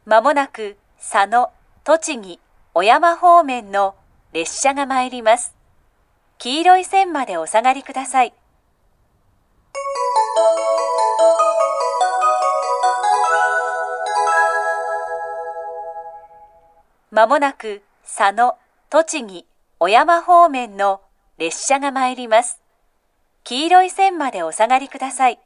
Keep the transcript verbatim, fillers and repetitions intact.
まもなく佐野、栃木、小山方面の列車が参ります。黄色い線までお下がりください。まもなく佐野、栃木、小山方面の列車が参ります。黄色い線までお下がりください。